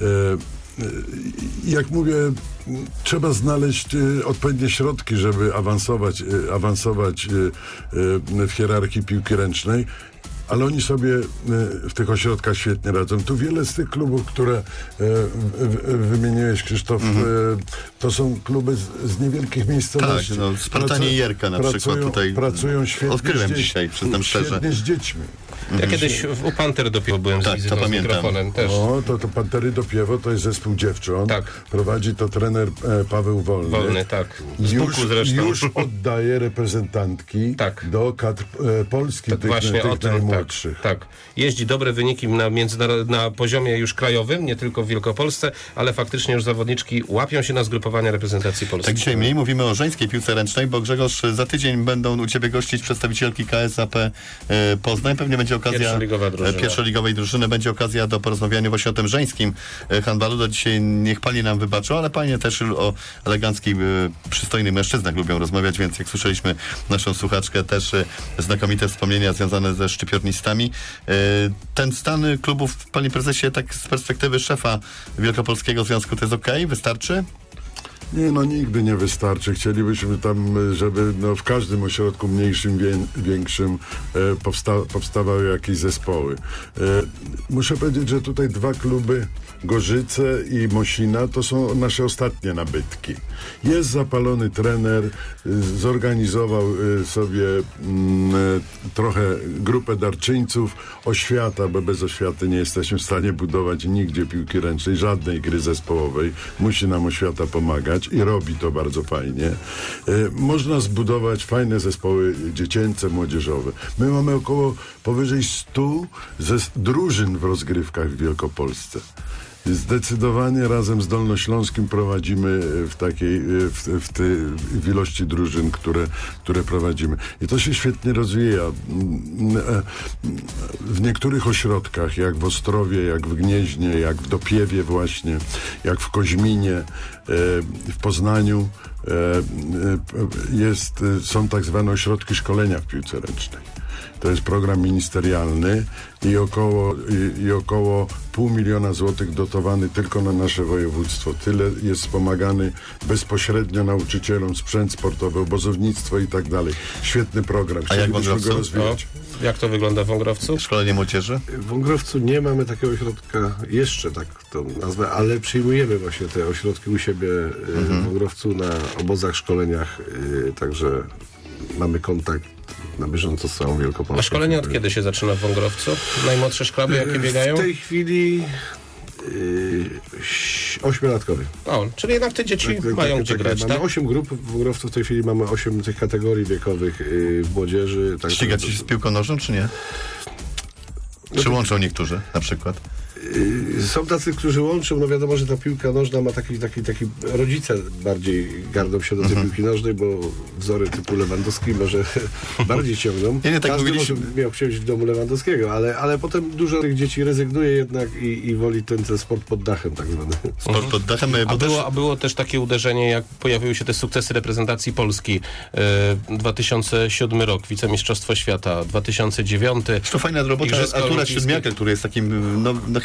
Jak mówię, trzeba znaleźć odpowiednie środki, żeby awansować w hierarchii piłki ręcznej. Ale oni sobie w tych ośrodkach świetnie radzą. Tu wiele z tych klubów, które wymieniłeś, Krzysztof, to są kluby z niewielkich miejscowości. Tak, no, Spartanie i Jerka na przykład tutaj. Pracują świetnie. Odkryłem dzisiaj, przyznam szczerze. Świetnie z dziećmi. Ja kiedyś u Pantery Dopiewo byłem z wizytą, to pamiętam. z mikrofonem też. To Pantery Dopiewo to jest zespół dziewcząt. Tak. Prowadzi to trener Paweł Wolny. Tak. Z Buku zresztą. Już oddaje reprezentantki do kadr Polski, tak, tych najmłodszych. Tak. Jeździ dobre wyniki na poziomie już krajowym, nie tylko w Wielkopolsce, ale faktycznie już zawodniczki łapią się na zgrupowania reprezentacji Polski. Tak, dzisiaj mniej mówimy o żeńskiej piłce ręcznej, bo Grzegorz, za tydzień będą u ciebie gościć przedstawicielki KSAP Poznań. Pewnie będzie okazja, pierwszoligowej drużyny, będzie okazja do porozmawiania właśnie o tym żeńskim handbalu. Do dzisiaj niech pani nam wybaczą, ale panie też o eleganckich, przystojnych mężczyznach lubią rozmawiać, więc jak słyszeliśmy naszą słuchaczkę, też znakomite wspomnienia związane ze szczypiornistami. Ten stan klubów, panie prezesie, tak z perspektywy szefa Wielkopolskiego Związku, to jest okej? Wystarczy? Nie, nigdy nie wystarczy. Chcielibyśmy tam, żeby w każdym ośrodku mniejszym, większym powstawały jakieś zespoły. Muszę powiedzieć, że tutaj dwa kluby, Gorzyce i Mosina, to są nasze ostatnie nabytki. Jest zapalony trener, zorganizował sobie trochę grupę darczyńców, oświata, bo bez oświaty nie jesteśmy w stanie budować nigdzie piłki ręcznej, żadnej gry zespołowej. Musi nam oświata pomagać i robi to bardzo fajnie. Można zbudować fajne zespoły dziecięce, młodzieżowe. My mamy powyżej 100 drużyn w rozgrywkach w Wielkopolsce. Zdecydowanie razem z Dolnośląskim prowadzimy w ilości drużyn, które prowadzimy. I to się świetnie rozwija. W niektórych ośrodkach, jak w Ostrowie, jak w Gnieźnie, jak w Dopiewie właśnie, jak w Koźminie, w Poznaniu są tak zwane ośrodki szkolenia w piłce ręcznej. To jest program ministerialny i około 500 000 złotych dotowany tylko na nasze województwo. Tyle jest wspomagany bezpośrednio nauczycielom, sprzęt sportowy, obozownictwo i tak dalej. Świetny program. A jak go rozwijać. Jak to wygląda w Wągrowcu? Szkolenie młodzieży? W Wągrowcu nie mamy takiego ośrodka jeszcze, tak to nazwę, ale przyjmujemy właśnie te ośrodki u siebie w Wągrowcu na obozach, szkoleniach, także mamy kontakt na bieżąco z całą Wielkopolską. A szkolenie od kiedy się zaczyna w Wągrowcu? Najmłodsze szkraby jakie biegają? W tej chwili 8-latkowie. O, czyli jednak te dzieci mają gdzie grać, Mamy tak? 8 grup w Wągrowcu, w tej chwili mamy 8 tych kategorii wiekowych w młodzieży. Tak. Ścigać się z piłką nożną, czy nie? Czy łączą niektórzy na przykład? Są tacy, którzy łączą, no wiadomo, że ta piłka nożna ma taki rodzice bardziej gardą się do tej piłki nożnej, bo wzory typu Lewandowski może bardziej ciągną. Tak każdy może miał chcieć w domu Lewandowskiego, ale potem dużo tych dzieci rezygnuje jednak i woli ten sport pod dachem tak zwany. Sport pod dachem, A było też takie uderzenie, jak pojawiły się te sukcesy reprezentacji Polski. 2007 rok, wicemistrzostwo świata, 2009. To fajna robota Artura Siedmiaka, który jest takim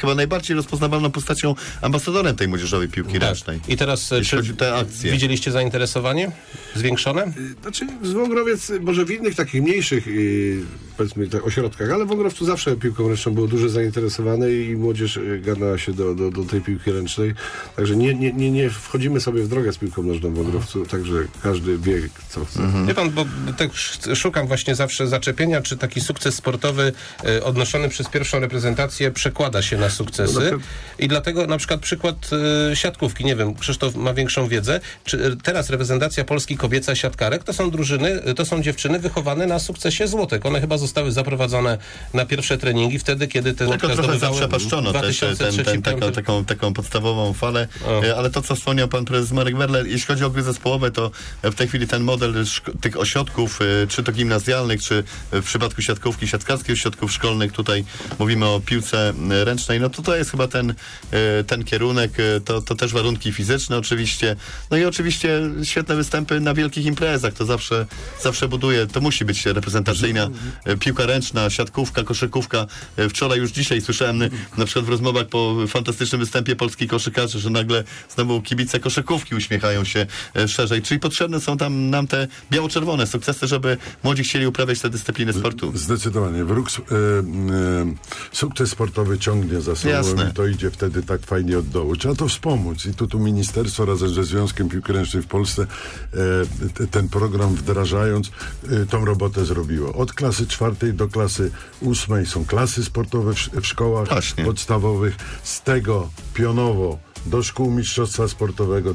chyba najbardziej rozpoznawalną postacią, ambasadorem tej młodzieżowej piłki ręcznej. I teraz, jeśli chodzi o te akcje. Widzieliście zainteresowanie zwiększone? Znaczy Wągrowiec, może w innych takich mniejszych powiedzmy ośrodkach, ale w Wągrowcu zawsze piłką ręczną było duże zainteresowane i młodzież garnęła się do tej piłki ręcznej. Także nie wchodzimy sobie w drogę z piłką nożną w Wągrowcu, także każdy wie, co chce. Wie pan, bo tak szukam właśnie zawsze zaczepienia, czy taki sukces sportowy odnoszony przez pierwszą reprezentację przekłada się na sukcesy. I dlatego na przykład siatkówki, nie wiem, Krzysztof ma większą wiedzę, czy teraz reprezentacja Polski kobieca siatkarek, to są dziewczyny wychowane na sukcesie złotek. One chyba zostały zaprowadzone na pierwsze treningi wtedy, kiedy te złotka trochę zdobywały zaprzepaszczono też taką podstawową falę, ale to, co wspomniał pan prezes Marek Werle, jeśli chodzi o gry zespołowe, to w tej chwili ten model tych ośrodków, czy to gimnazjalnych, czy w przypadku siatkówki, siatkarskich ośrodków szkolnych, tutaj mówimy o piłce ręcznej, no to jest chyba ten kierunek, to też warunki fizyczne oczywiście, no i oczywiście świetne występy na wielkich imprezach, to zawsze buduje, to musi być reprezentacyjna piłka ręczna, siatkówka, koszykówka. Wczoraj już dzisiaj słyszałem na przykład w rozmowach po fantastycznym występie polskich koszykarzy, że nagle znowu kibice koszykówki uśmiechają się szerzej, czyli potrzebne są nam te biało-czerwone sukcesy, żeby młodzi chcieli uprawiać te dyscypliny sportu. Zdecydowanie. Sukces sportowy ciągnie za sobą i to idzie wtedy tak fajnie od dołu. Trzeba to wspomóc i tu ministerstwo razem ze Związkiem Piłki Ręcznej w Polsce ten program wdrażając tą robotę zrobiło. Od klasy 4 do klasy 8 są klasy sportowe w szkołach podstawowych. Z tego pionowo do szkół mistrzostwa sportowego,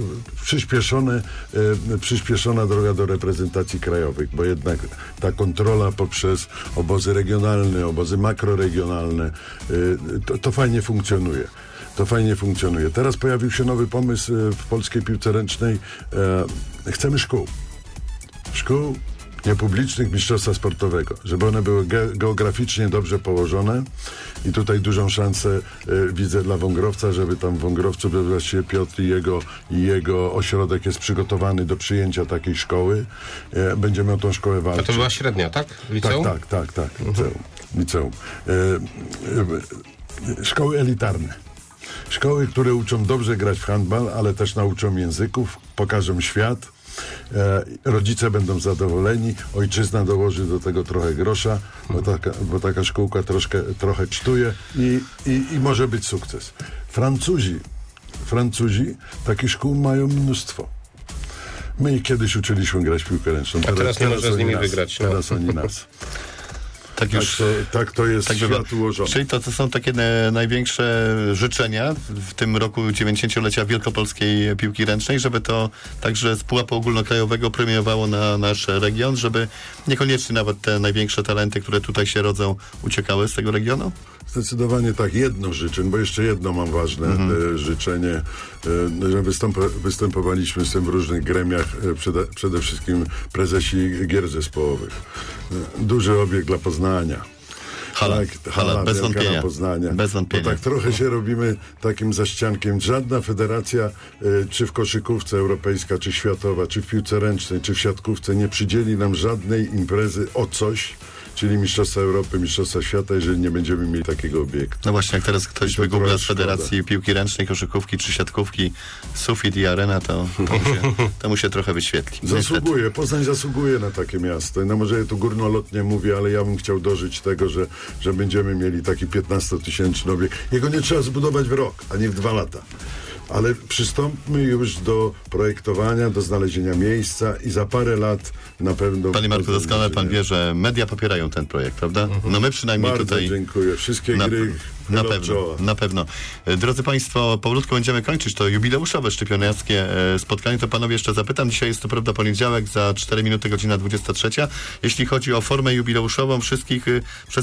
przyspieszona droga do reprezentacji krajowych, bo jednak ta kontrola poprzez obozy regionalne, obozy makroregionalne, to fajnie funkcjonuje. To fajnie funkcjonuje. Teraz pojawił się nowy pomysł w polskiej piłce ręcznej. Chcemy szkół niepublicznych mistrzostwa sportowego, żeby one były geograficznie dobrze położone i tutaj dużą szansę widzę dla Wągrowca, żeby tam w Wągrowcu właściwie Piotr i jego ośrodek jest przygotowany do przyjęcia takiej szkoły. Będzie miał tą szkołę walczyć. A to była średnia, tak? Liceum? Tak. Liceum. Szkoły elitarne. Szkoły, które uczą dobrze grać w handbal, ale też nauczą języków, pokażą świat. Rodzice będą zadowoleni, ojczyzna dołoży do tego trochę grosza, bo taka szkółka trochę kosztuje i może być sukces. Francuzi takich szkół mają mnóstwo. My kiedyś uczyliśmy grać w piłkę ręczną. Teraz nie można z nimi wygrać. Teraz oni nas. Tak to jest świat ułożony. Czyli to są takie największe życzenia w tym roku 90-lecia wielkopolskiej piłki ręcznej, żeby to także z pułapu ogólnokrajowego premiowało na nasz region, żeby niekoniecznie nawet te największe talenty, które tutaj się rodzą, uciekały z tego regionu? Zdecydowanie tak. Jedno życzę, bo jeszcze jedno mam ważne życzenie, że występowaliśmy z tym w różnych gremiach, przede wszystkim prezesi gier zespołowych. Duży obiekt dla Poznania. Hala, bez wątpienia. Bez wątpienia. Bo tak trochę się robimy takim zaściankiem. Żadna federacja, czy w koszykówce europejska, czy światowa, czy w piłce ręcznej, czy w siatkówce nie przydzieli nam żadnej imprezy o coś, czyli Mistrzostwa Europy, Mistrzostwa Świata, jeżeli nie będziemy mieli takiego obiektu. No właśnie, jak teraz ktoś wygoogla z Federacji Piłki Ręcznej, koszykówki czy siatkówki Sufit i Arena, to mu się trochę wyświetli. Zasługuje, Poznań zasługuje na takie miasto. No może ja tu górnolotnie mówię, ale ja bym chciał dożyć tego, że będziemy mieli taki 15-tysięczny obiekt. Jego nie trzeba zbudować w rok, a nie w 2 lata. Ale przystąpmy już do projektowania, do znalezienia miejsca i za parę lat na pewno... Panie Marku, doskonale pan wie, że media popierają ten projekt, prawda? No my przynajmniej bardzo tutaj... dziękuję. Wszystkie gry... Na pewno. Drodzy Państwo, powolutku będziemy kończyć to jubileuszowe szczypiorniackie spotkanie. To panowie jeszcze zapytam. Dzisiaj jest to prawda poniedziałek, za 4 minuty godzina 23. Jeśli chodzi o formę jubileuszową wszystkich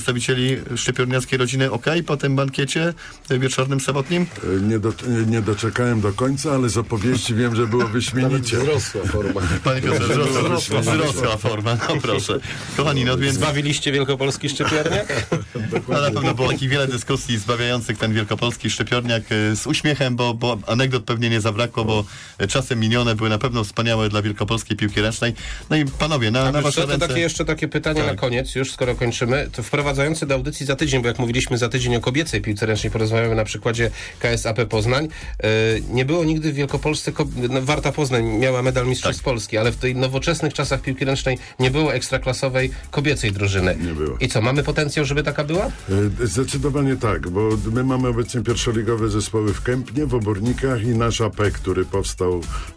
przedstawicieli szczypiorniackiej rodziny, po tym bankiecie wieczornym, sobotnim? Nie doczekam doczekałem do końca, ale z opowieści wiem, że było wyśmienicie. Wzrosła forma. Panie Piotrze, wzrosła forma, no proszę. Kochani, no więc... Zbawiliście wielkopolski szczypiorniak? No, na pewno było takich wiele dyskusji zbawiających ten wielkopolski szczypiorniak z uśmiechem, bo anegdot pewnie nie zabrakło, bo czasem minione były na pewno wspaniałe dla wielkopolskiej piłki ręcznej. No i panowie, na wasze ręce... To jeszcze takie pytanie na koniec, już skoro kończymy. To wprowadzający do audycji za tydzień, bo jak mówiliśmy za tydzień o kobiecej piłce ręcznej, porozmawiamy na przykładzie KSAP Poznań. Nie było nigdy w Wielkopolsce... Warta Poznań miała medal Mistrzostw Polski, ale w tej nowoczesnych czasach piłki ręcznej nie było ekstraklasowej kobiecej drużyny. Nie było. I co, mamy potencjał, żeby taka była? Zdecydowanie tak, bo my mamy obecnie pierwszoligowe zespoły w Kępnie, w Obornikach i nasz AP, który powstał...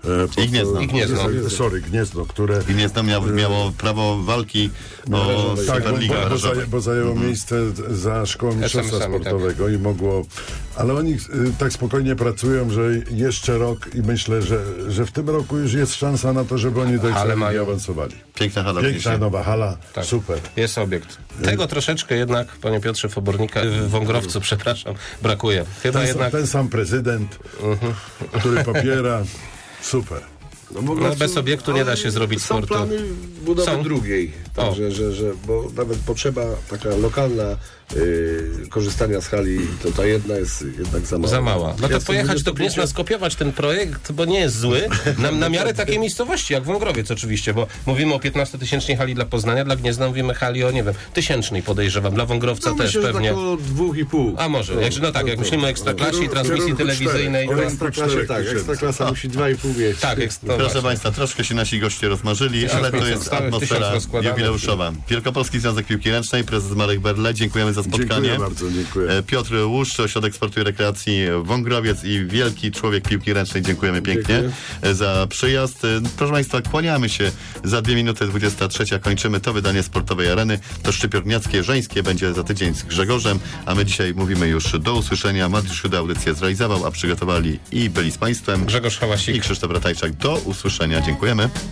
Gniezno, które... Gniezno miało prawo walki o Superligę. Bo zajęło miejsce za szkołą mistrzostwa sportowego i mogło... Ale oni tak spokojnie pracują, że jeszcze rok i myślę, że w tym roku już jest szansa na to, żeby oni do Ekstraligi awansowali. Piękna hala. Piękna nowa hala, super. Jest obiekt. Tego troszeczkę jednak, panie Piotrze, w Obornikach, w Wągrowcu, przepraszam, brakuje. Chyba ten sam prezydent, który popiera, super. No, bez obiektu nie da się zrobić sportu. Są plany budowy drugiej. Także, bo nawet potrzeba taka lokalna korzystania z hali, to ta jedna jest jednak za mała. Za mała. No to pojechać do Gniezna, skopiować ten projekt, bo nie jest zły, na miarę takiej miejscowości, jak Wągrowiec oczywiście, bo mówimy o 15-tysięcznej hali dla Poznania, dla Gniezna mówimy hali o, nie wiem, 1000 podejrzewam, dla Wągrowca też myślę, pewnie. Tak o 2,5. A może, jak myślimy o Ekstraklasie i transmisji telewizyjnej. O Ekstraklasie, tak, Ekstraklasa musi 2,5 mieć. Tak, proszę Państwa, troszkę się nasi goście rozmarzyli, ale to jest atmosfera jubileuszowa. Wielkopolski Związek Piłki Ręcznej, prezes Marek Berle, dziękujemy za spotkanie. Dziękuję bardzo, dziękuję. Piotr Łuszcz, Ośrodek Sportu i Rekreacji Wągrowiec i wielki człowiek piłki ręcznej, dziękujemy pięknie za przyjazd. Proszę Państwa, kłaniamy się. Za 2 minuty 23 kończymy to wydanie Sportowej Areny. To szczypiorniackie żeńskie będzie za tydzień z Grzegorzem, a my dzisiaj mówimy już do usłyszenia. Mariusz Szyda audycję zrealizował, a przygotowali i byli z Państwem Grzegorz Hałasik i Krzysztof Ratajczak. Do usłyszenia. Dziękujemy.